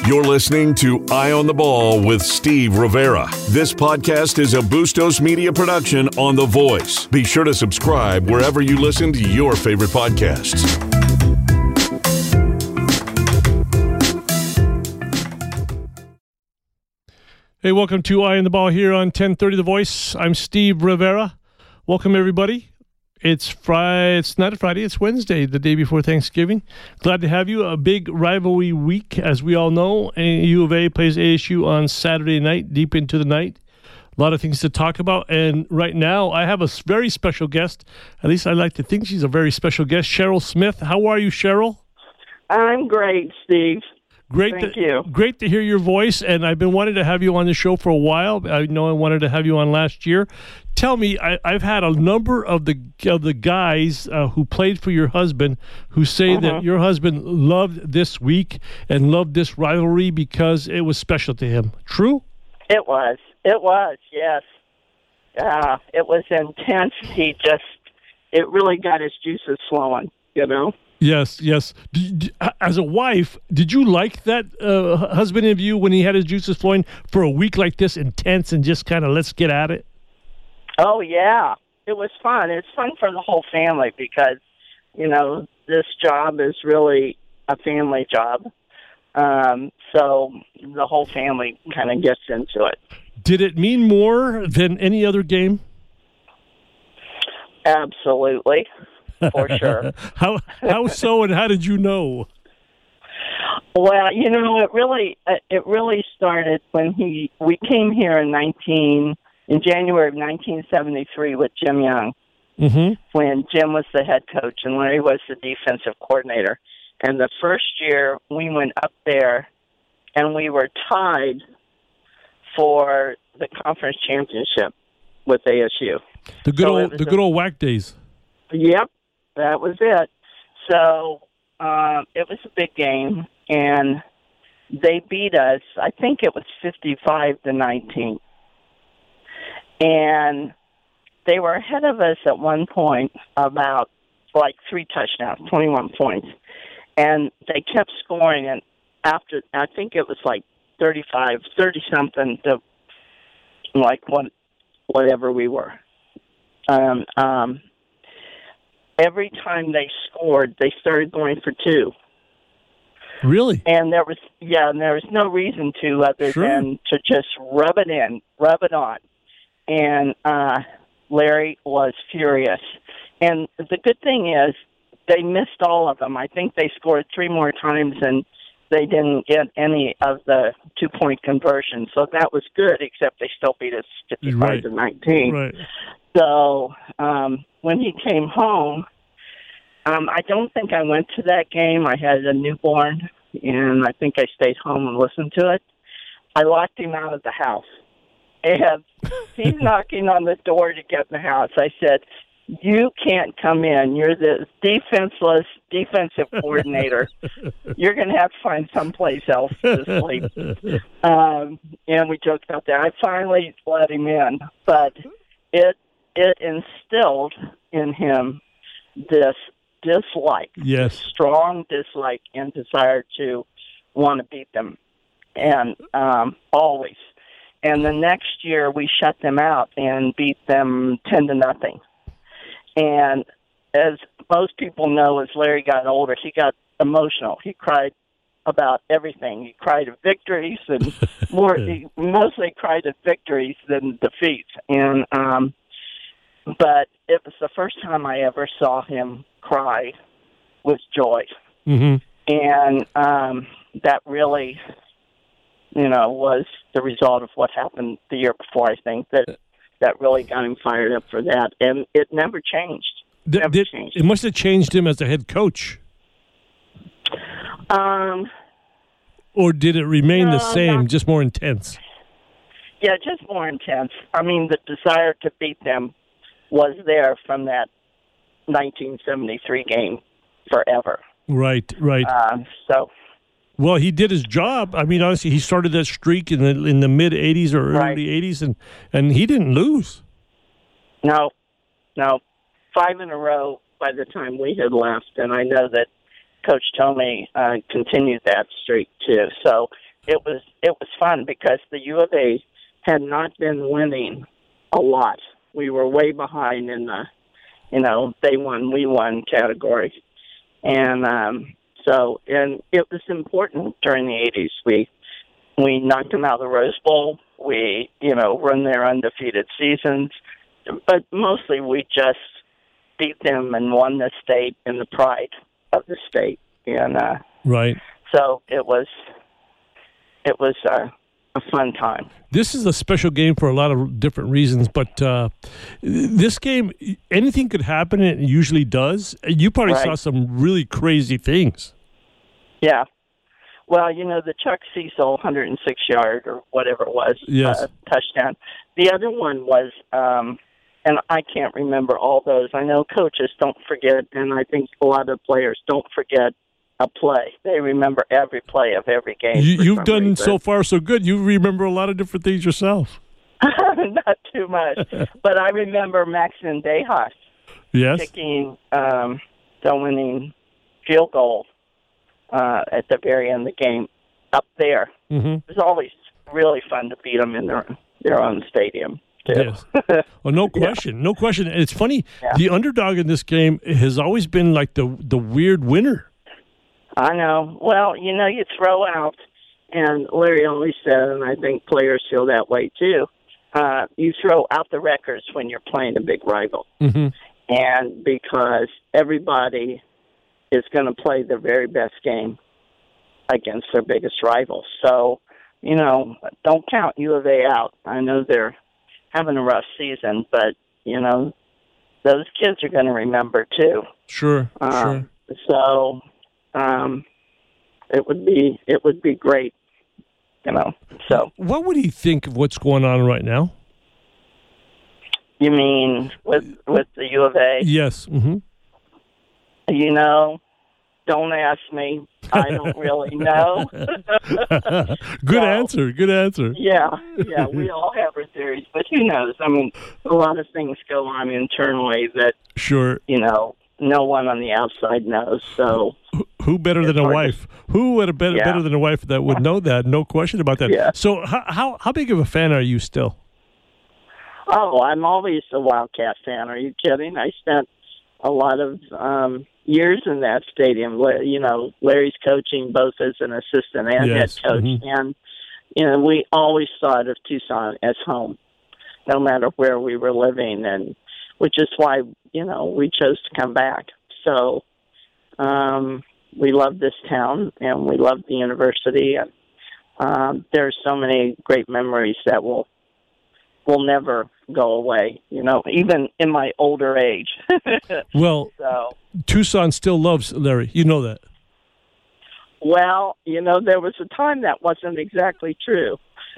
You're listening to Eye on the Ball with Steve Rivera. This podcast is a Bustos Media production on The Voice. Be sure to subscribe wherever you listen to your favorite podcasts. Hey, welcome to Eye on the Ball here on 1030 The Voice. I'm Steve Rivera. Welcome, everybody. It's not Friday, it's Wednesday, the day before Thanksgiving. Glad to have you. A big rivalry week, as we all know. U of A plays ASU on Saturday night, deep into the night. A lot of things to talk about. And right now, I have a very special guest. At least I like to think she's a very special guest. Cheryl Smith. How are you, Cheryl? I'm great, Steve. Thank you. Great to hear your voice, and I've been wanting to have you on the show for a while. I know I wanted to have you on last year. Tell me, I've had a number of the guys who played for your husband who say that your husband loved this week and loved this rivalry because it was special to him. True? It was, yes. It was intense. It really got his juices flowing, you know? Yes. As a wife, did you like that husband of you when he had his juices flowing for a week like this, intense and just kind of let's get at it? Oh, yeah. It was fun. It's fun for the whole family because, you know, this job is really a family job. So the whole family kind of gets into it. Did it mean more than any other game? Absolutely. For sure. How so, and how did you know? Well, you know, it really started when we came here in January of 1973 with Jim Young, when Jim was the head coach and Larry was the defensive coordinator. And the first year we went up there, and we were tied for the conference championship with ASU. The good old WAC days. Yep. That was it. So it was a big game, and they beat us. I think it was 55-19. And they were ahead of us at one point about like 3 touchdowns, 21 points. And they kept scoring, and after, I think it was like 30-something to like whatever we were. Every time they scored, they started going for 2. Really? And there was no reason to other than to just rub it on. And Larry was furious. And the good thing is they missed all of them. I think they scored 3 more times, and they didn't get any of the 2-point conversions. So that was good, except they still beat us 55-19. Right. So when he came home, I don't think I went to that game. I had a newborn, and I think I stayed home and listened to it. I locked him out of the house. And he's knocking on the door to get in the house. I said, "You can't come in. You're the defensive coordinator. You're going to have to find someplace else to sleep." And we joked about that. I finally let him in, but it instilled in him this dislike, yes, this strong dislike and desire to want to beat them, and always. And the next year we shut them out and beat them 10-0. And as most people know, as Larry got older, he got emotional. He cried about everything. He cried at victories, and he mostly cried at victories than defeats. And but it was the first time I ever saw him cry with joy. And that really, was the result of what happened the year before, I think, that really got him fired up for that. And it never changed. It must have changed him as a head coach. Or did it remain the same, just more intense? Yeah, just more intense. I mean, the desire to beat them was there from that 1973 game forever. Right. Well, he did his job. I mean, honestly, he started that streak in the mid 80s or early 80s, and he didn't lose. No, 5 in a row by the time we had left, and I know that Coach Tomey continued that streak too. So it was fun because the U of A had not been winning a lot. We were way behind in the, they won, we won category. And and it was important during the 80s. We knocked them out of the Rose Bowl. We, run their undefeated seasons. But mostly we just beat them and won the state and the pride of the state. And right. So it was a fun time. This is a special game for a lot of different reasons, but this game, anything could happen, and it usually does. You probably saw some really crazy things. Yeah. Well, the Chuck Cecil 106-yard or whatever it was, touchdown. The other one was, and I can't remember all those. I know coaches don't forget, and I think a lot of players don't forget a play. They remember every play of every game. You've done so far so good. You remember a lot of different things yourself. Not too much. But I remember Maxon Dejas kicking the winning field goal at the very end of the game up there. Mm-hmm. It was always really fun to beat them in their own stadium. Yes. Well, no question. No question. And it's funny, the underdog in this game has always been like the weird winner. I know. Well, you throw out, and Larry always said, and I think players feel that way too, you throw out the records when you're playing a big rival. Mm-hmm. And because everybody is going to play their very best game against their biggest rival. So, don't count U of A out. I know they're having a rough season, but, those kids are going to remember too. Sure. So... it would be great, So, what would he think of what's going on right now? You mean with the U of A? Yes. Mm-hmm. Don't ask me. I don't really know. Good answer. Yeah. We all have our theories, but who knows? I mean, a lot of things go on internally that no one on the outside knows. So who better than a wife? Who would have better than a wife that would know that? No question about that. Yeah. So how big of a fan are you still? Oh, I'm always a Wildcat fan. Are you kidding? I spent a lot of years in that stadium. Larry's coaching both as an assistant and head coach, mm-hmm. and we always thought of Tucson as home, no matter where we were living, and which is why we chose to come back. So we love this town, and we love the university, and there's so many great memories that will never go away, even in my older age. Well, Tucson still loves Larry. You know that. Well, there was a time that wasn't exactly true.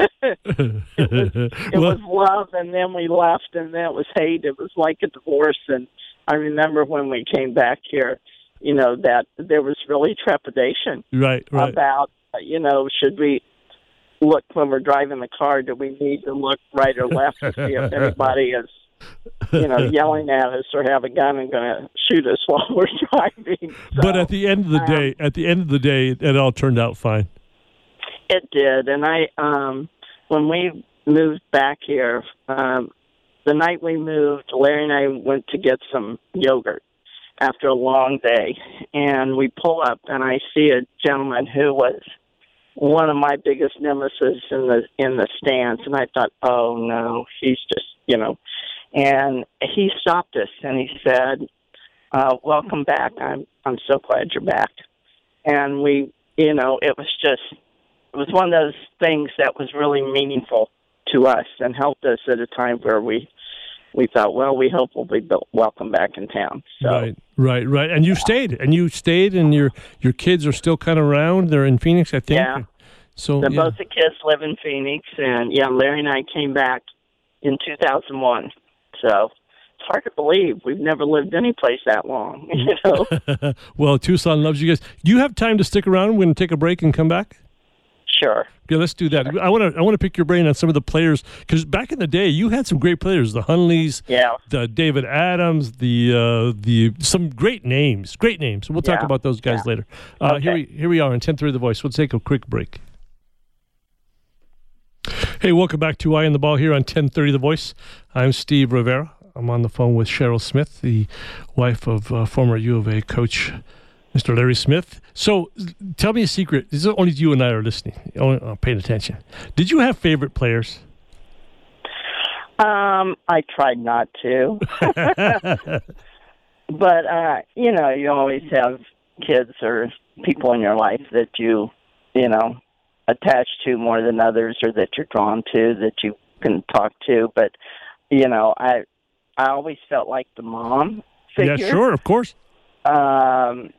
It was love, and then we left, and then it was hate. It was like a divorce. And I remember when we came back here, that there was really trepidation about, should we look when we're driving the car? Do we need to look right or left to see if anybody is, yelling at us or have a gun and going to shoot us while we're driving? So, but at the end of the day, it all turned out fine. It did, and when we moved back here, the night we moved, Larry and I went to get some yogurt after a long day, and we pull up, and I see a gentleman who was one of my biggest nemesis in the stands, and I thought, oh no, he's just, and he stopped us and he said, "Welcome back. I'm so glad you're back." And we, it was one of those things that was really meaningful to us and helped us at a time where we thought, well, we hope we'll be welcome back in town. So, Right. And you stayed, and your kids are still kind of around. They're in Phoenix, I think. Yeah. So both the kids live in Phoenix, and Larry and I came back in 2001. So it's hard to believe we've never lived any place that long. Well, Tucson loves you guys. Do you have time to stick around? We're going to take a break and come back. Sure. Yeah, let's do that. I want to pick your brain on some of the players, because back in the day you had some great players, the Hunleys, the David Adams, the some great names. We'll talk about those guys later. Okay. Here we are on 10:30 The Voice. We'll take a quick break. Hey, welcome back to Eye on the Ball here on 1030 The Voice. I'm Steve Rivera. I'm on the phone with Cheryl Smith, the wife of former U of A coach, Mr. Larry Smith. So tell me a secret. This is only you and I are listening, paying attention. Did you have favorite players? I tried not to. But, you always have kids or people in your life that you attach to more than others, or that you're drawn to, that you can talk to. But, I always felt like the mom figure. Yeah, sure, of course. And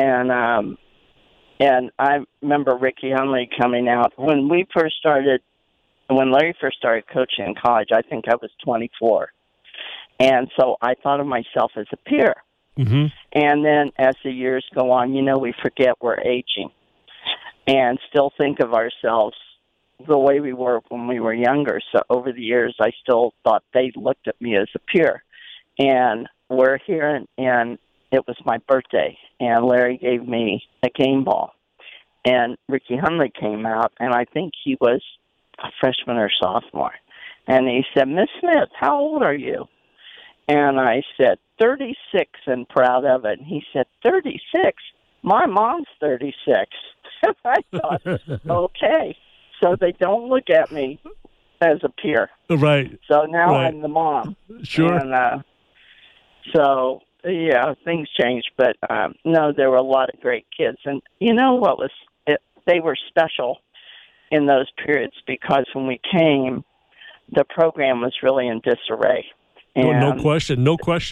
I remember Ricky Hunley coming out when Larry first started coaching in college. I think I was 24. And so I thought of myself as a peer. Mm-hmm. And then as the years go on, we forget we're aging and still think of ourselves the way we were when we were younger. So over the years, I still thought they looked at me as a peer. And we're here, and it was my birthday, and Larry gave me a game ball. And Ricky Hunley came out, and I think he was a freshman or sophomore. And he said, "Miss Smith, how old are you?" And I said, 36, and proud of it. And he said, 36? My mom's 36. And I thought, okay. So they don't look at me as a peer. Right. So now right. I'm the mom. Sure. And things changed. But, no, there were a lot of great kids. And they were special in those periods because when we came, the program was really in disarray. And, no question.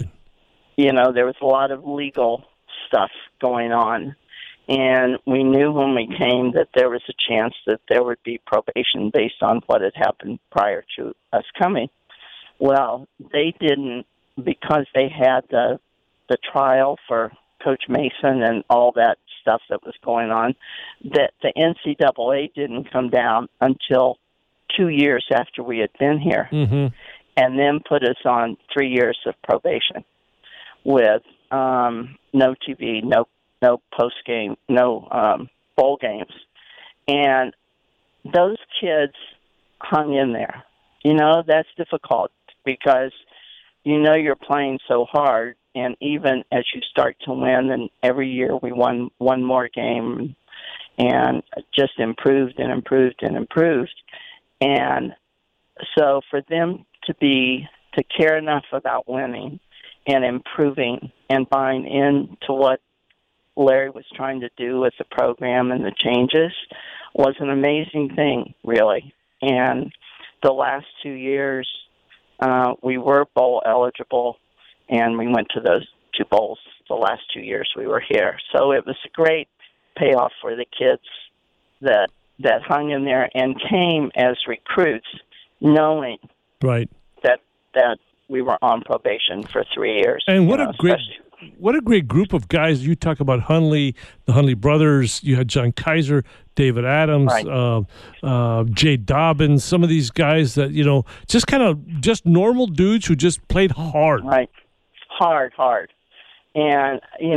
there was a lot of legal stuff going on. And we knew when we came that there was a chance that there would be probation based on what had happened prior to us coming. Well, they didn't, because they had the trial for Coach Mason and all that stuff that was going on, that the NCAA didn't come down until 2 years after we had been here. Mm-hmm. And then put us on 3 years of probation with no TV, no post game, no bowl games. And those kids hung in there. That's difficult because you're playing so hard, and even as you start to win, and every year we won one more game and just improved and improved and improved. And so for them to care enough about winning and improving and buying into what Larry was trying to do with the program and the changes was an amazing thing, really. And the last 2 years, we were bowl eligible, and we went to those 2 bowls the last 2 years we were here. So it was a great payoff for the kids that hung in there and came as recruits, knowing right that we were on probation for 3 years. And what a great group of guys. You talk about Hunley, the Hunley brothers. You had John Kaiser, David Adams, right. Jay Dobbins, some of these guys that, just normal dudes who just played hard. Right. Hard. And,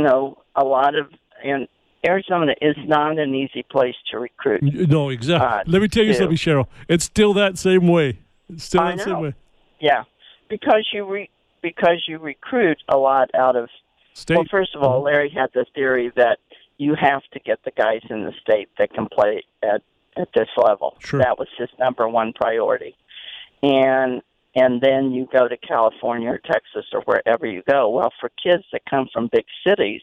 and Arizona is not an easy place to recruit. No, exactly. Let me tell you something, Cheryl. It's still that same way. Same way. Yeah, because you recruit a lot out of state. Well, first of all, Larry had the theory that you have to get the guys in the state that can play at this level. Sure. That was his number one priority. And then you go to California or Texas or wherever you go. Well, for kids that come from big cities,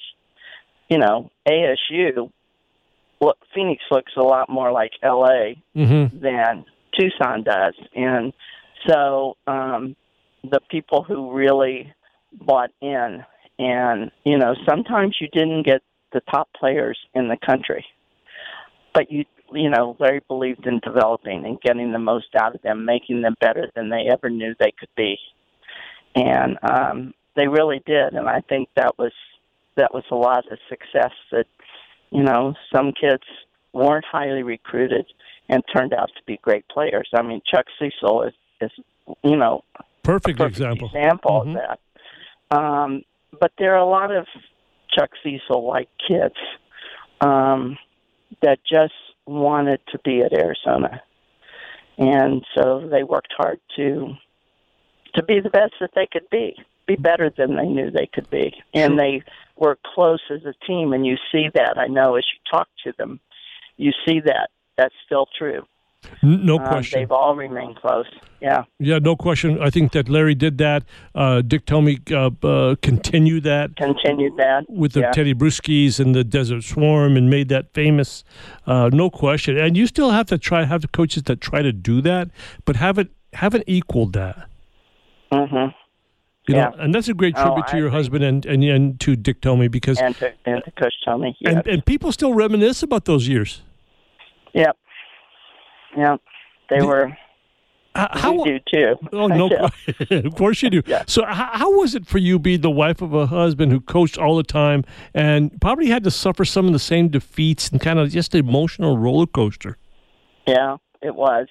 ASU, Phoenix looks a lot more like L.A. Mm-hmm. than Tucson does. And so the people who really bought in, and, sometimes you didn't get the top players in the country, but Larry believed in developing and getting the most out of them, making them better than they ever knew they could be. And they really did. And I think that was a lot of success that, some kids weren't highly recruited and turned out to be great players. I mean, Chuck Cecil is perfect example mm-hmm. of that. But there are a lot of Chuck Cecil-like kids that just wanted to be at Arizona. And so they worked hard to be the best that they could be better than they knew they could be. And they were close as a team, and you see that. I know as you talk to them, you see that. That's still true. No question. They've all remained close. Yeah. Yeah, no question. I think that Larry did that. Dick Tomey continued that. With the Teddy Bruschi's and the Desert Swarm and made that famous. No question. And you still have to have the coaches that try to do that, but haven't equaled that. Mm-hmm. You know, and that's a great tribute to your husband and to Dick Tomey because and to Coach Tomey. Yes. And people still reminisce about those years. Yep. Yeah, they were. You do too. Oh no, of course you do. Yeah. So, how was it for you being the wife of a husband who coached all the time and probably had to suffer some of the same defeats and kind of just an emotional roller coaster? Yeah, it was.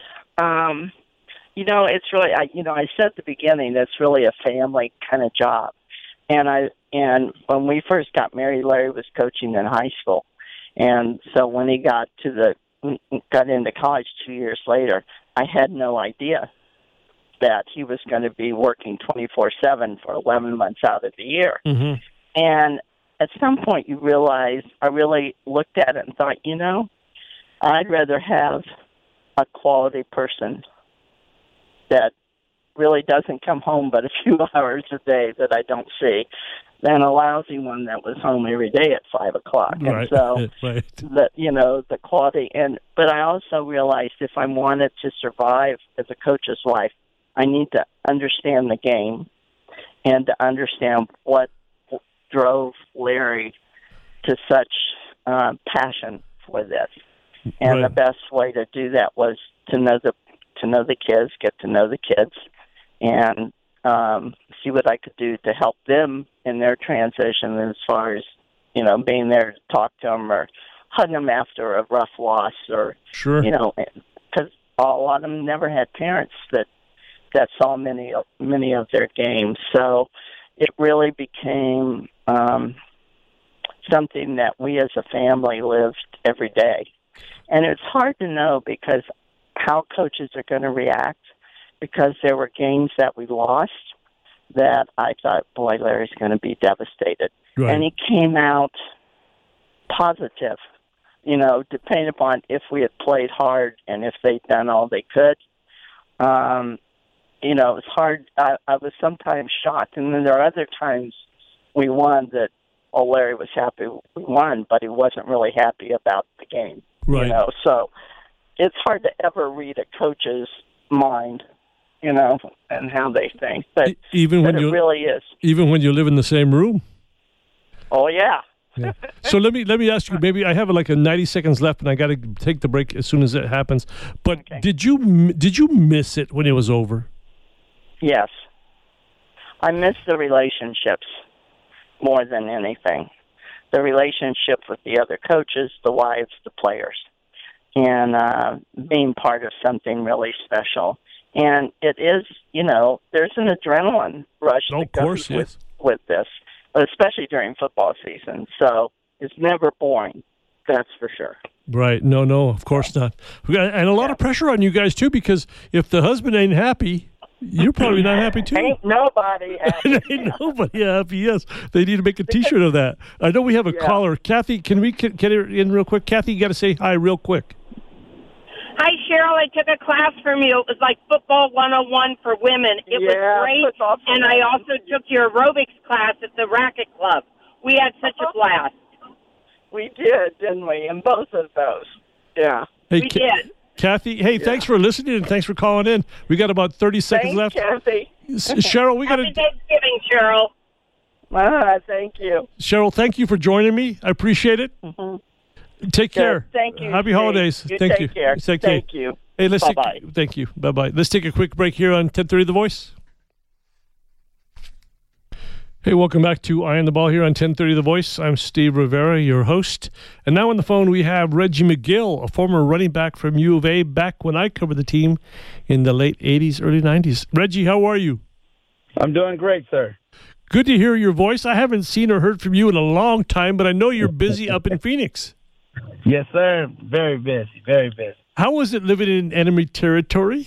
It's really. I said at the beginning, it's really a family kind of job, and when we first got married, Larry was coaching in high school, and so when he got into college 2 years later, I had no idea that he was going to be working 24/7 for 11 months out of the year. Mm-hmm. And at some point you realize, I really looked at it and thought, I'd rather have a quality person that really doesn't come home but a few hours a day that I don't see than a lousy one that was home every day at 5 o'clock. Right. And so, right. the quality. But I also realized if I wanted to survive as a coach's wife, I need to understand the game and to understand what drove Larry to such passion for this. And the best way to do that was to know the kids, get to know the kids, and see what I could do to help them in their transition as far as, being there to talk to them or hug them after a rough loss or, sure. Because a lot of them never had parents that saw many of their games. So it really became something that we as a family lived every day. And it's hard to know because how coaches are going to react, because there were games that we lost that I thought, boy, Larry's going to be devastated. Right. And he came out positive, depending upon if we had played hard and if they'd done all they could. It's hard. I was sometimes shocked. And then there are other times we won that, Larry was happy we won, but he wasn't really happy about the game. Right. So it's hard to ever read a coach's mind, and how they think. But it really is. Even when you live in the same room. Oh, yeah. Yeah. So let me ask you, maybe I have like 90 seconds left and I got to take the break as soon as it happens. But okay. Did you miss it when it was over? Yes. I miss the relationships more than anything. The relationship with the other coaches, the wives, the players, and being part of something really special. And it is, there's an adrenaline rush that goes with this, especially during football season. So it's never boring, that's for sure. Right. No, of course not. And a lot of pressure on you guys, too, because if the husband ain't happy, you're probably not happy, too. Ain't nobody happy. Ain't nobody happy, yes. They need to make a T-shirt of that. I know we have a caller. Kathy, can we get her in real quick? Kathy, you got to say hi real quick. Hi, Cheryl. I took a class from you. It was like Football 101 for women. It was great. And I also took your aerobics class at the Racket Club. We had such a blast. We did, didn't we? In both of those. Yeah. Hey, we did. Kathy, hey, thanks for listening and thanks for calling in. We got about 30 seconds left. Kathy. Cheryl, we got to... Happy Thanksgiving, Cheryl. Thank you. Cheryl, thank you for joining me. I appreciate it. Mm-hmm. Take care. Thank you. Happy holidays. Thank you. Care. Thank you. Hey, bye-bye. Thank you. Bye-bye. Let's take a quick break here on 1030 The Voice. Hey, welcome back to Eye on the Ball here on 1030 The Voice. I'm Steve Rivera, your host. And now on the phone we have Reggie McGill, a former running back from U of A, back when I covered the team in the late 80s, early 90s. Reggie, how are you? I'm doing great, sir. Good to hear your voice. I haven't seen or heard from you in a long time, but I know you're busy up in Phoenix. Yes, sir. Very busy. Very busy. How was it living in enemy territory?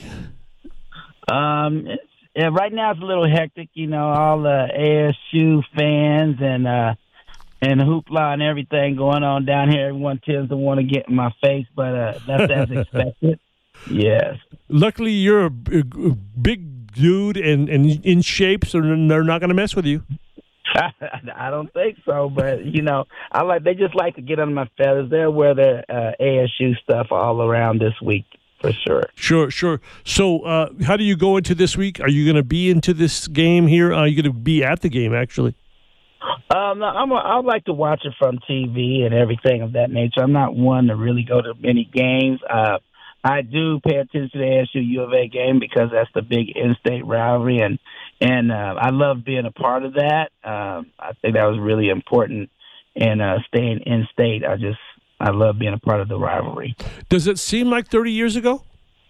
Right now it's a little hectic. All the ASU fans and hoopla and everything going on down here. Everyone tends to want to get in my face, but that's as expected. Yes. Luckily, you're a big dude and in shape, so they're not going to mess with you. I don't think so, but they just like to get under my feathers. They'll wear their ASU stuff all around this week for sure. Sure. So, how do you go into this week? Are you going to be into this game here? Are you going to be at the game actually? No, I like to watch it from TV and everything of that nature. I'm not one to really go to many games. I do pay attention to the ASU U of A game because that's the big in-state rivalry, and I love being a part of that. I think that was really important, and staying in-state, I love being a part of the rivalry. Does it seem like 30 years ago?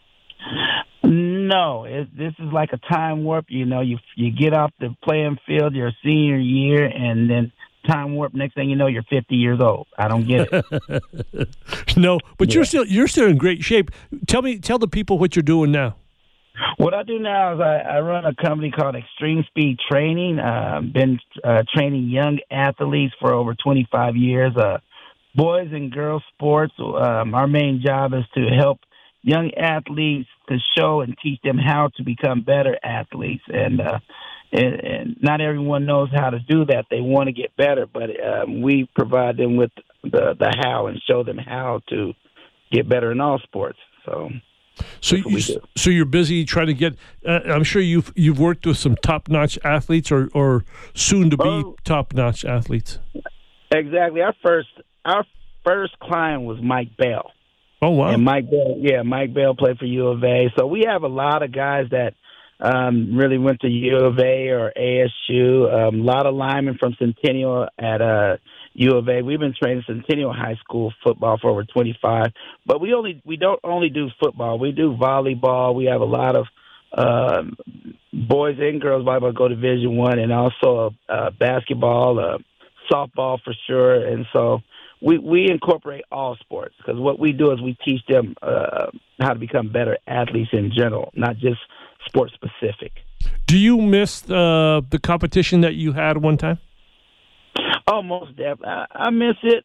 No, this is like a time warp. You get off the playing field your senior year, and then time warp. Next thing you know, you're 50 years old. I don't get it. No, but you're still in great shape. Tell the people what you're doing now. What I do now is I run a company called Extreme Speed Training. Been training young athletes for over 25 years. Boys and girls sports. Our main job is to help young athletes to show and teach them how to become better athletes. And not everyone knows how to do that. They want to get better, but we provide them with the how and show them how to get better in all sports. So you're busy trying to get. I'm sure you've worked with some top-notch athletes or soon to be top-notch athletes. Exactly. Our first client was Mike Bell. Oh wow! And Mike Bell played for U of A. So we have a lot of guys that really went to U of A or ASU. A lot of linemen from Centennial at U of A. We've been training Centennial High School football for over 25. But we don't only do football. We do volleyball. We have a lot of boys and girls volleyball go Division I, and also basketball, softball for sure. And so we incorporate all sports because what we do is we teach them how to become better athletes in general, not just sports specific. Do you miss the competition that you had one time? Oh, most definitely. I miss it.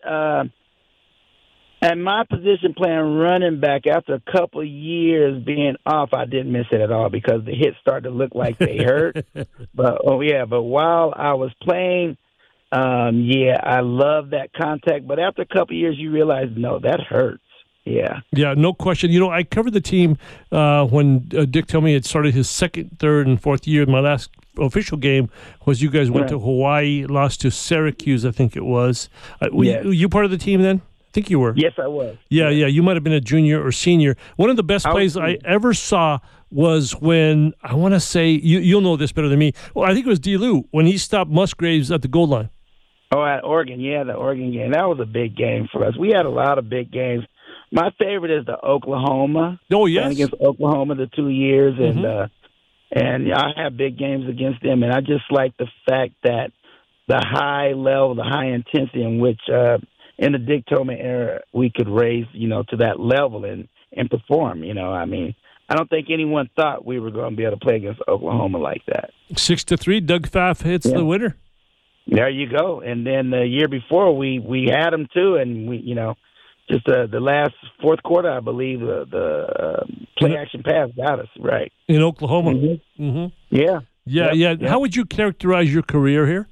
And my position playing running back, after a couple of years being off, I didn't miss it at all because the hits started to look like they hurt. But while I was playing, I love that contact. But after a couple of years, you realize, no, that hurts. Yeah, no question. I covered the team when Dick told me it started his second, third, and fourth year. My last official game was you guys went to Hawaii, lost to Syracuse, I think it was. You part of the team then? I think you were. Yes, I was. Yeah. You might have been a junior or senior. One of the best plays I ever saw was when, I want to say, you'll know this better than me. Well, I think it was D-Lou, when he stopped Musgraves at the goal line. Oh, at Oregon, the Oregon game. That was a big game for us. We had a lot of big games. My favorite is the Oklahoma. Oh, yes. Against Oklahoma the 2 years, and I have big games against them, and I just like the fact that the high level, the high intensity in which in the Dick Tillman era we could raise, to that level and perform. I don't think anyone thought we were going to be able to play against Oklahoma like that. 6-3, Doug Pfaff hits the winner. There you go. And then the year before we had them too, and we just the last fourth quarter, I believe, the play action pass got us right in Oklahoma. Mm-hmm. Mm-hmm. Yeah. How would you characterize your career here?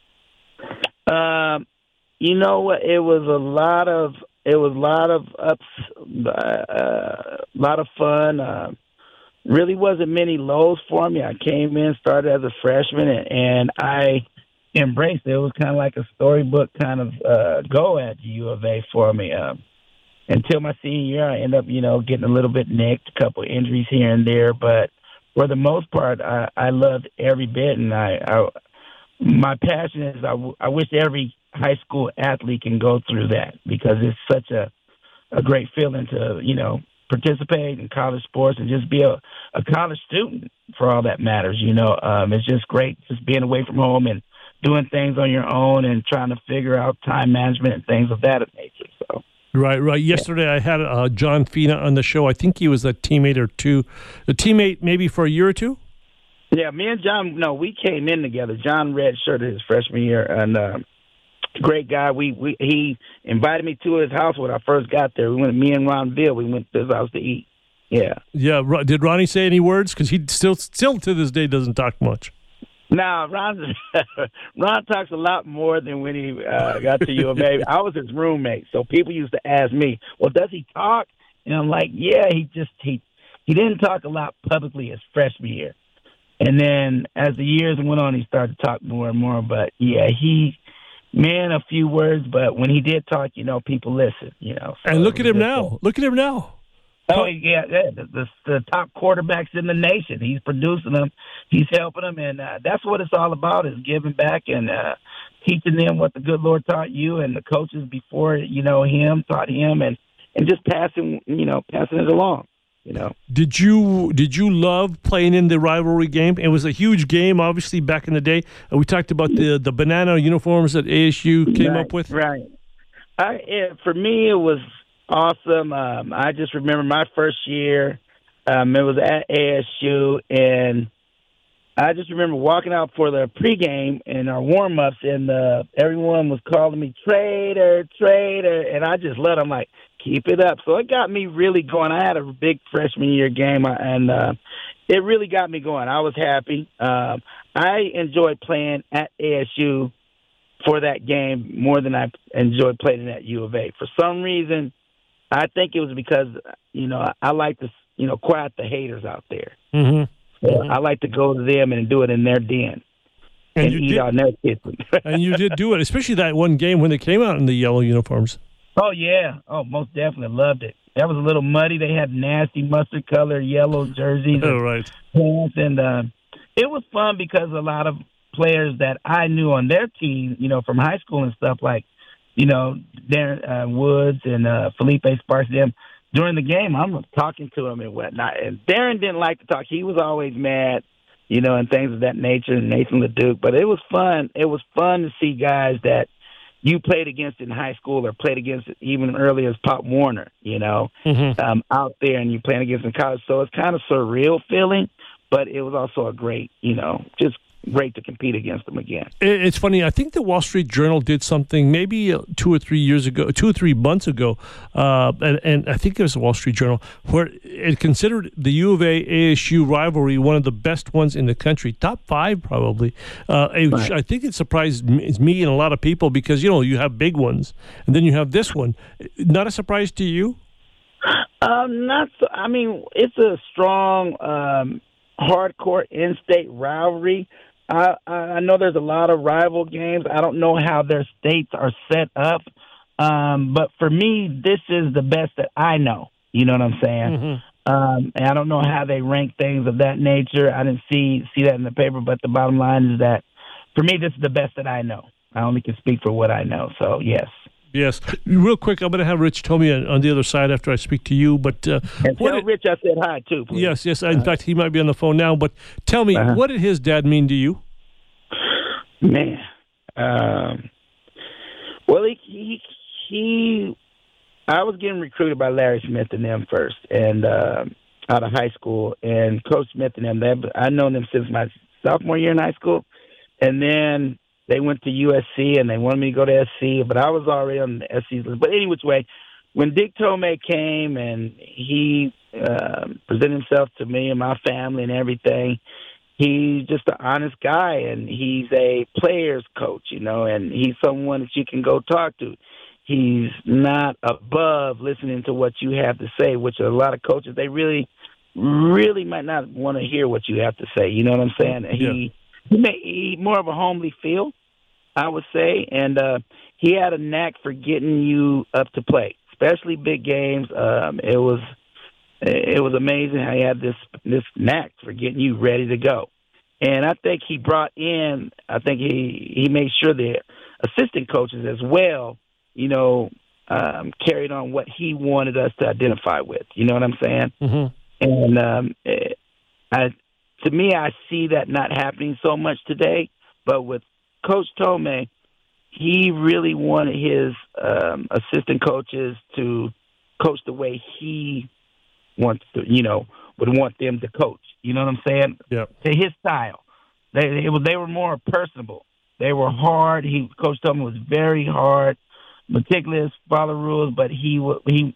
You know what? It was a lot of ups, a lot of fun. Really wasn't many lows for me. I came in, started as a freshman, and I embraced it. It was kind of like a storybook kind of go at U of A for me. Until my senior year, I ended up, getting a little bit nicked, a couple injuries here and there. But for the most part, I loved every bit, and my passion is I wish every high school athlete can go through that because it's such a great feeling to, participate in college sports and just be a college student for all that matters. It's just great just being away from home and doing things on your own and trying to figure out time management and things of that nature. So Right. Yesterday I had John Fina on the show. I think he was a teammate or two. A teammate maybe for a year or two? Yeah, me and John, we came in together. John redshirted his freshman year, and great guy. He invited me to his house when I first got there. Me and Ron Bill, we went to his house to eat. Yeah. Yeah. Did Ronnie say any words? Because he still to this day doesn't talk much. No, Ron talks a lot more than when he got to U of A. I was his roommate, so people used to ask me, "Well, does he talk?" And I'm like, "Yeah, he didn't talk a lot publicly his freshman year, and then as the years went on, he started to talk more and more. But yeah, a few words, but when he did talk, people listen. So and look at him now. Look at him now. Oh, yeah, the top quarterbacks in the nation. He's producing them. He's helping them, and that's what it's all about, is giving back and teaching them what the good Lord taught you, and the coaches before, him taught him, and just passing it along, Did you love playing in the rivalry game? It was a huge game, obviously, back in the day. We talked about the banana uniforms that ASU came up with. Right. For me, it was awesome. I just remember my first year. It was at ASU, and I just remember walking out for the pregame and our warm-ups, and everyone was calling me traitor, and I just let them, keep it up. So it got me really going. I had a big freshman year game, and it really got me going. I was happy. I enjoyed playing at ASU for that game more than I enjoyed playing at U of A. For some reason, I think it was because, I like to, quiet the haters out there. Mm-hmm. So I like to go to them and do it in their den and eat on their kitchen. And you did do it, especially that one game when they came out in the yellow uniforms. Oh, yeah. Oh, most definitely loved it. That was a little muddy. They had nasty mustard-colored yellow jerseys. Oh, right. Pants, and it was fun because a lot of players that I knew on their team, from high school and stuff, like, Darren Woods and Felipe Sparks, them, during the game, I'm talking to him and whatnot. And Darren didn't like to talk. He was always mad, and things of that nature, and Nathan LeDuc. But it was fun. It was fun to see guys that you played against in high school or played against even early as Pop Warner, out there, and you playing against in college. So it's kind of surreal feeling, but it was also a great, just great to compete against them again. It's funny. I think the Wall Street Journal did something maybe 2 or 3 months ago, and I think it was the Wall Street Journal, where it considered the U of A ASU rivalry one of the best ones in the country, top 5 probably. Right. I think it surprised me and a lot of people because you have big ones, and then you have this one. Not a surprise to you? Not so. I mean, it's a strong, hardcore in-state rivalry. I know there's a lot of rival games. I don't know how their states are set up. But for me, this is the best that I know. You know what I'm saying? Mm-hmm. And I don't know how they rank things of that nature. I didn't see that in the paper, but the bottom line is that for me, this is the best that I know. I only can speak for what I know. So, yes. Yes. Real quick, I'm going to have Rich Tomey on the other side after I speak to you. But and tell Rich I said hi, too, please. Yes. In fact, he might be on the phone now. But tell me, what did his dad mean to you? Man. Well, he I was getting recruited by Larry Smith and them first, and out of high school. And Coach Smith and them, I've known them since my sophomore year in high school. And then they went to USC, and they wanted me to go to SC, but I was already on the SC list. But any which way, when Dick Tomey came and he presented himself to me and my family and everything, he's just an honest guy, and he's a player's coach, and he's someone that you can go talk to. He's not above listening to what you have to say, which a lot of coaches, they really, really might not want to hear what you have to say. You know what I'm saying? Yeah. He more of a homely feel, I would say, and he had a knack for getting you up to play, especially big games. It was amazing how he had this knack for getting you ready to go. And I think he made sure the assistant coaches as well, carried on what he wanted us to identify with. You know what I'm saying? Mm-hmm. And to me, I see that not happening so much today. But with Coach Tomey, he really wanted his assistant coaches to coach the way he wants to, would want them to coach. You know what I'm saying? Yeah. To his style. They were more personable. They were hard. Coach Tillman was very hard, meticulous, follow rules, but he wanted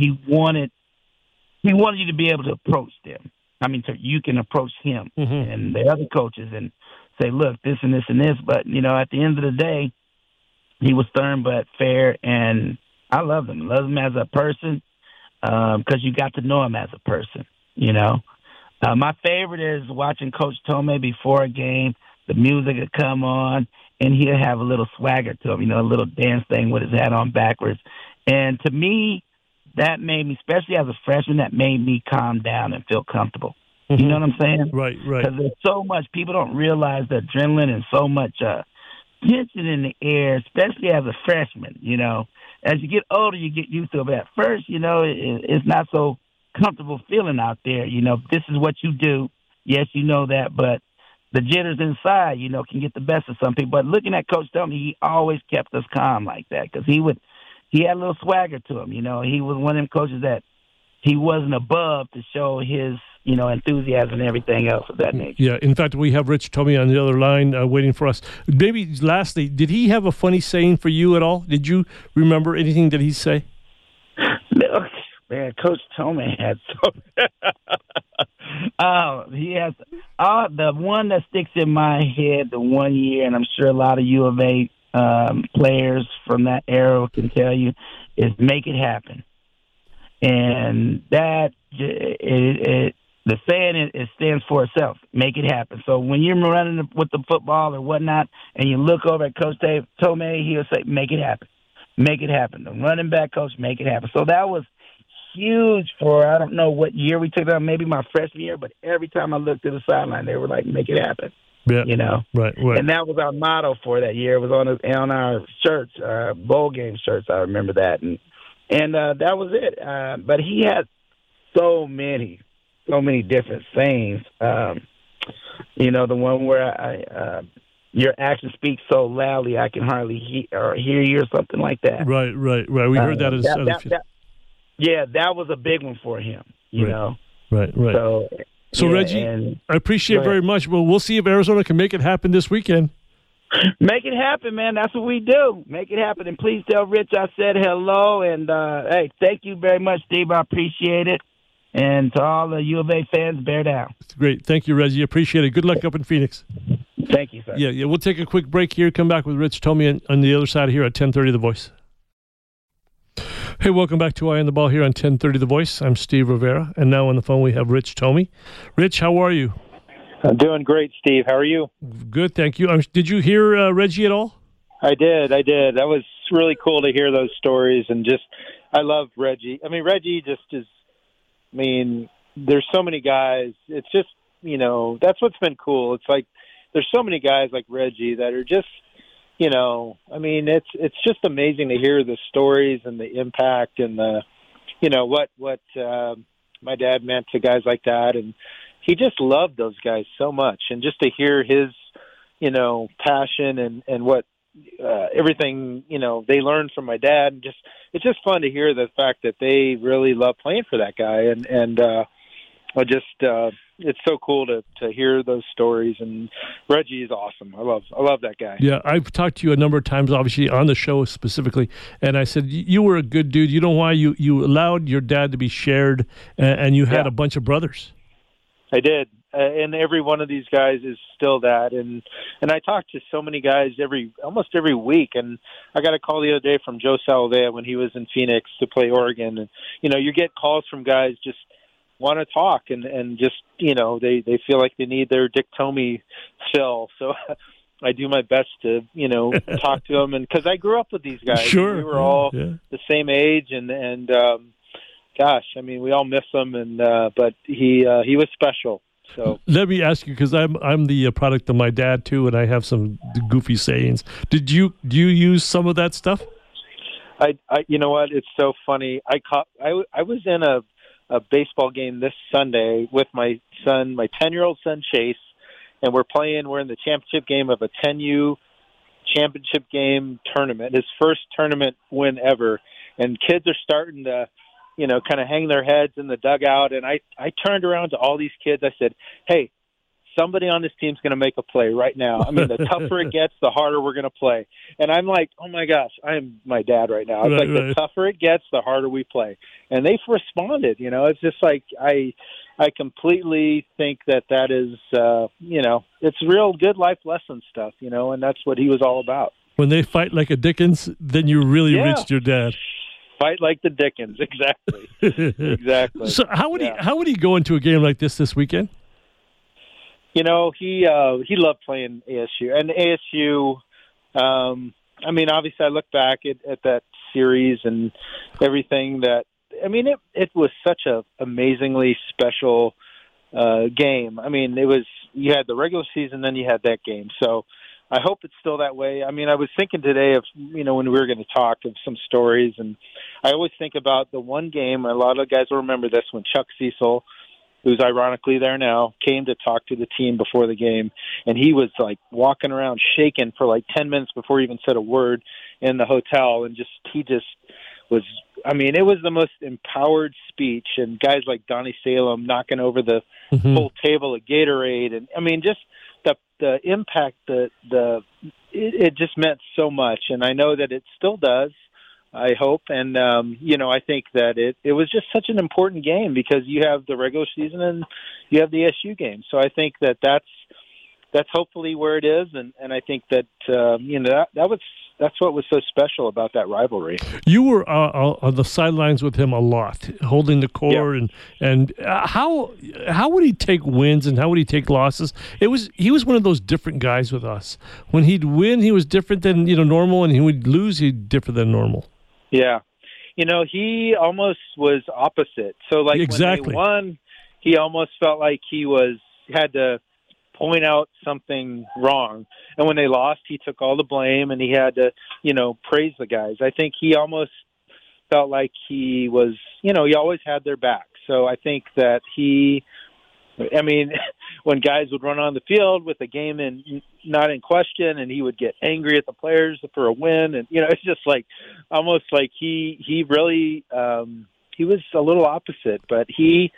you to be able to approach them. I mean, so you can approach him and the other coaches and say, look, this and this and this. But, at the end of the day, he was stern but fair, and I loved him. Loved him as a person because you got to know him as a person, My favorite is watching Coach Tome before a game. The music would come on, and he'll have a little swagger to him, a little dance thing with his hat on backwards. And to me, that made me, especially as a freshman, that made me calm down and feel comfortable. You know what I'm saying? Right. Because there's so much, people don't realize the adrenaline and so much tension in the air, especially as a freshman, As you get older, you get used to it. But at first, it's not so comfortable feeling out there. This is what you do. Yes, you know that, but the jitters inside, can get the best of some people. But looking at Coach Tillman, he always kept us calm like that because he had a little swagger to him. He was one of them coaches that he wasn't above to show his, enthusiasm and everything else of that nature. Yeah, in fact, we have Rich Tomey on the other line waiting for us. Maybe lastly, did he have a funny saying for you at all? Did you remember anything that he say? Man, Coach Tomey had so. He has the one that sticks in my head. The one year, and I'm sure a lot of U of A players from that era can tell you, is make it happen. And that the saying it stands for itself. Make it happen. So when you're running with the football or whatnot, and you look over at Coach Tomey, he'll say, "Make it happen, make it happen." The running back coach, make it happen. So that was huge for, I don't know what year we took that, maybe my freshman year, but every time I looked to the sideline, they were like, make it happen. Yeah. Right. And that was our motto for that year. It was on our shirts, bowl game shirts. I remember that. And that was it. But he had so many different sayings. The one where your actions speak so loudly I can hardly hear you or something like that. Right. We heard that as yeah, that was a big one for him, you know. Right. So yeah, Reggie, I appreciate it very much. Well, we'll see if Arizona can make it happen this weekend. Make it happen, man. That's what we do. Make it happen. And please tell Rich I said hello. And, hey, thank you very much, Steve. I appreciate it. And to all the U of A fans, bear down. Great. Thank you, Reggie. Appreciate it. Good luck up in Phoenix. Thank you, sir. Yeah. We'll take a quick break here. Come back with Rich Tomey on the other side here at 10:30 The Voice. Hey, welcome back to Eye on the Ball here on 10:30 The Voice. I'm Steve Rivera, and now on the phone we have Rich Tomey. Rich, how are you? I'm doing great, Steve. How are you? Good, thank you. Did you hear Reggie at all? I did. That was really cool to hear those stories, and I love Reggie. I mean, Reggie just is, there's so many guys. It's just, that's what's been cool. It's like there's so many guys like Reggie that are just, it's just amazing to hear the stories and the impact and the, what my dad meant to guys like that. And he just loved those guys so much. And just to hear his, passion and what everything, they learned from my dad. And it's just fun to hear the fact that they really love playing for that guy. And it's so cool to hear those stories, and Reggie is awesome. I love that guy. Yeah, I've talked to you a number of times, obviously on the show specifically, and I said you were a good dude. You know why? You allowed your dad to be shared, and you had a bunch of brothers. I did, and every one of these guys is still that. And I talk to so many guys almost every week, and I got a call the other day from Joe Salavea when he was in Phoenix to play Oregon, and you get calls from guys just want to talk and just, they feel like they need their Dick Tomey fill. So I do my best to, talk to them. And cause I grew up with these guys. Sure. We were all the same age and gosh, we all miss him. And, but he was special. So let me ask you, cause I'm the product of my dad too. And I have some goofy sayings. Do you use some of that stuff? I you know what? It's so funny. I was in a baseball game this Sunday with my son, my 10-year-old son, Chase, and we're in the championship game of a 10U championship game tournament, his first tournament win ever, and kids are starting to, kind of hang their heads in the dugout. And I turned around to all these kids. I said, hey, somebody on this team's going to make a play right now. I mean, the tougher it gets, the harder we're going to play. And I'm like, oh, my gosh, I am my dad right now. It's the tougher it gets, the harder we play. And they've responded. It's just like I completely think that is, it's real good life lesson stuff, and that's what he was all about. When they fight like a Dickens, then you really reached your dad. Fight like the Dickens, exactly. Exactly. So how would he go into a game like this weekend? He loved playing ASU. And ASU, obviously I look back at that series and everything it was such a amazingly special game. I mean, you had the regular season, then you had that game. So I hope it's still that way. I mean, I was thinking today of, when we were going to talk of some stories, and I always think about the one game, a lot of guys will remember this, when Chuck Cecil, who's ironically there now, came to talk to the team before the game, and he was like walking around shaking for like 10 minutes before he even said a word in the hotel, and he was, it was the most empowered speech, and guys like Donnie Salem knocking over the whole table at Gatorade, and just the impact, it just meant so much, and I know that it still does, I hope, and I think that it was just such an important game because you have the regular season and you have the SU game, so I think that's hopefully where it is, and I think that that's what was so special about that rivalry. You were on the sidelines with him a lot, holding the cord, and how would he take wins and how would he take losses? He was one of those different guys with us. When he'd win, he was different than normal, and he would lose, he'd different than normal. Yeah, he almost was opposite. So when they won, he almost felt like he had to point out something wrong. And when they lost, he took all the blame and he had to, praise the guys. I think he almost felt like he was, he always had their back. So I think that when guys would run on the field with the game not in question, and he would get angry at the players for a win. And, it's just like, almost like he really, he was a little opposite, but he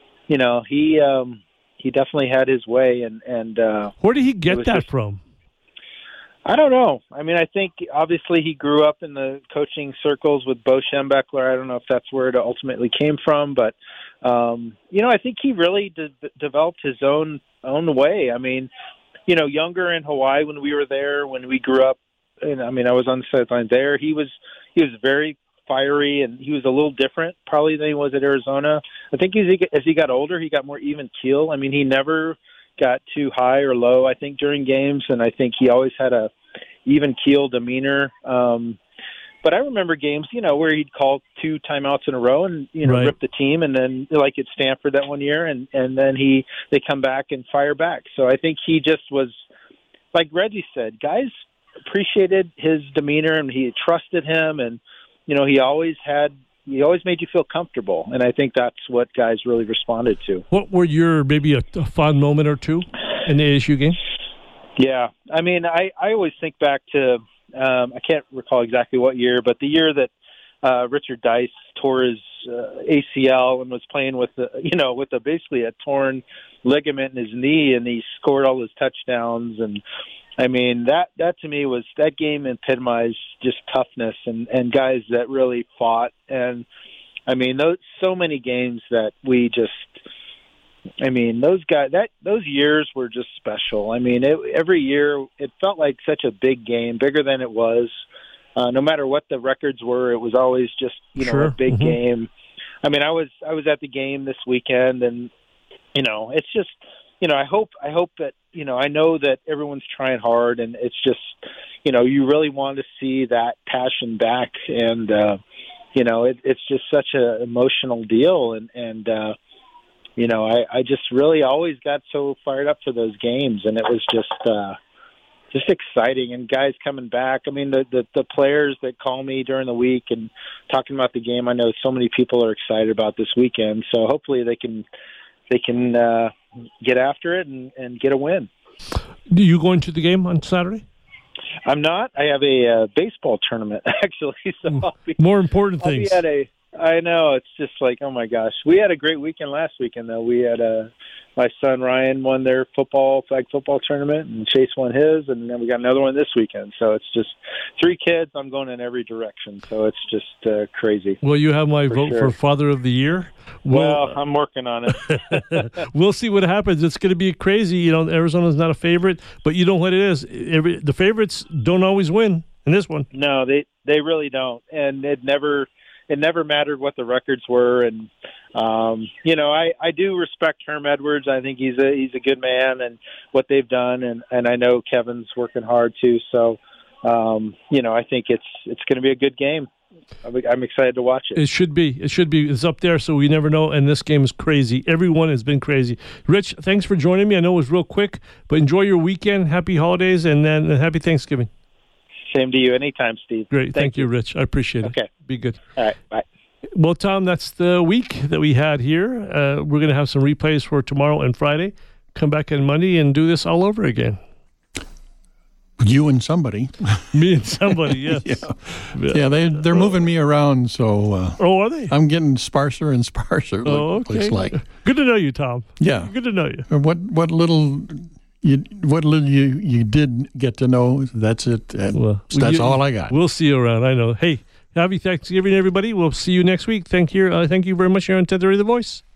definitely had his way, and where did he get that from? I don't know. I think obviously he grew up in the coaching circles with Bo Schembechler. I don't know if that's where it ultimately came from, but I think he really developed his own way. Younger in Hawaii when we were there, when we grew up, and I was on the sideline there. He was very fiery, and he was a little different probably than he was at Arizona. I think as he got older, he got more even keel. He never got too high or low, I think, during games, and I think he always had a even keel demeanor. But I remember games, where he'd call 2 timeouts in a row and, rip the team, and then like at Stanford that one year, and then they come back and fire back. So I think he just was, like Reggie said, guys appreciated his demeanor and he trusted him, and he always made you feel comfortable, and I think that's what guys really responded to. What were your maybe a fun moment or two in the ASU game? Yeah, I always think back to I can't recall exactly what year, but the year that Richard Dice tore his ACL and was playing with basically a torn ligament in his knee, and he scored all his touchdowns, and that to me was, that game epitomized just toughness and guys that really fought. And so many games that we just, those years were just special. Every year it felt like such a big game, bigger than it was. No matter what the records were, it was always just, a big game. I was at the game this weekend, and, it's just, I hope that, I know that everyone's trying hard, and it's just, you really want to see that passion back, and, it's just such an emotional deal, and I just really always got so fired up for those games, and it was just exciting, and guys coming back. The players that call me during the week and talking about the game, I know so many people are excited about this weekend, so hopefully they can get after it and get a win. Are you going to the game on Saturday? I'm not. I have a baseball tournament, actually. So more important things. I know. It's just like, oh, my gosh. We had a great weekend last weekend, though. We had my son Ryan won their flag football tournament, and Chase won his, and then we got another one this weekend. So it's just 3 kids. I'm going in every direction. So it's just crazy. Well, you have my vote for Father of the Year. Well, I'm working on it. We'll see what happens. It's going to be crazy. You know, Arizona's not a favorite, but you know what it is. The favorites don't always win in this one. No, they really don't, and it never mattered what the records were. And you know, I do respect Herm Edwards. I think he's a good man, and what they've done, and I know Kevin's working hard too. So you know, I think it's going to be a good game. I'm excited to watch it. It should be. It's up there, so we never know. And this game is crazy. Everyone has been crazy. Rich, thanks for joining me. I know it was real quick, but enjoy your weekend. Happy holidays, and then happy Thanksgiving. Same to you. Anytime, Steve. Great. Thank you, Rich. I appreciate it. Okay. Be good. All right. Bye. Well, Tom, that's the week that we had here. We're going to have some replays for tomorrow and Friday. Come back on Monday and do this all over again. You and somebody. Me and somebody, yes. Yeah, they're moving me around, so... are they? I'm getting sparser and sparser, okay. looks like. Good to know you, Tom. Yeah. Good to know you. What little you did get to know, that's it. That's all I got. We'll see you around, I know. Hey, happy Thanksgiving, everybody. We'll see you next week. Thank you very much here on 1030 The Voice.